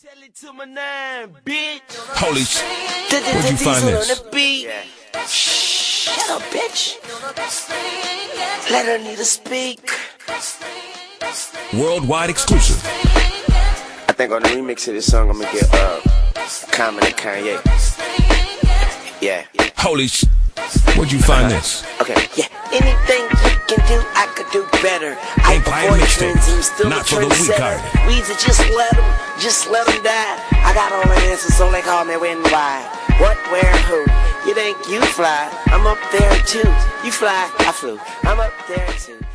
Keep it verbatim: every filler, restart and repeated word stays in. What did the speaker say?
Tell it to my name, bitch. Holy shit. Where'd you find this? Yeah. Shut up, bitch. Let her need to speak. Worldwide exclusive. I think on the remix of this song, I'm gonna get uh, Common and Kanye. Yeah. Holy shit. Where'd you find this? Okay, yeah. Anything you can do, I could do better. I Empire avoid mixtape. trends and still Not a for the weak trendsetter. hearted. Weeds are just let them, just let them die. I got all the answers, so they call me when, why. What, where, who? You think you fly? I'm up there too. You fly, I flew. I'm up there too.